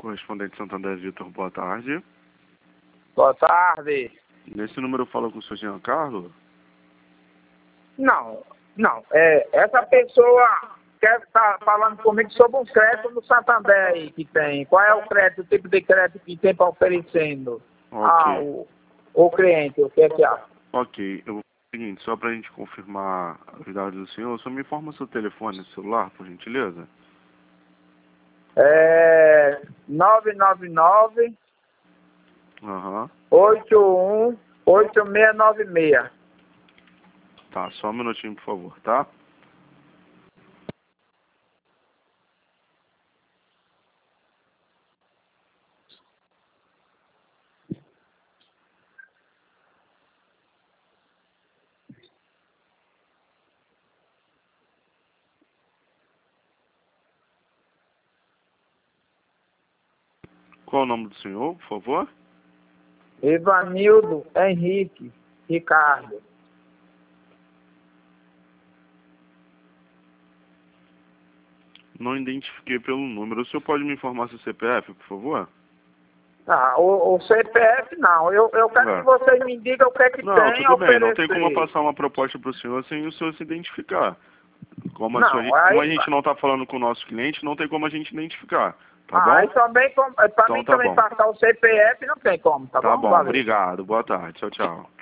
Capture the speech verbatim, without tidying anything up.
Correspondente Santander, Vitor, boa tarde. Boa tarde. Nesse número eu falo com o senhor Jean Carlos? Não, não. É, essa pessoa quer estar falando comigo sobre um crédito no Santander aí que tem. Qual é o crédito, o tipo de crédito que tem para oferecendo Ok. ao, ao cliente? O que é que acha? Ok, eu vou fazer o seguinte, só para a gente confirmar os dados do senhor, só me informa seu telefone celular, por gentileza. É nove nove nove, Aham. oito um, oito seis nove seis. Tá, só um minutinho, por favor, tá? Qual o nome do senhor, por favor? Ivanildo Henrique Ricardo. Não identifiquei pelo número. O senhor pode me informar seu C P F, por favor? Ah, o, o C P F não. Eu, eu quero É. que vocês me digam o que é que Não, tem a tudo bem, não tem oferecer. como eu passar uma proposta para o senhor sem o senhor se identificar. Como a, sua, Não, como aí... a gente não está falando com o nosso cliente, não tem como a gente identificar, tá Ah, bom? aí também, para Então mim tá também bom. passar o C P F não tem como, tá, Tá bom? bom, Valeu. obrigado, boa tarde, tchau, tchau.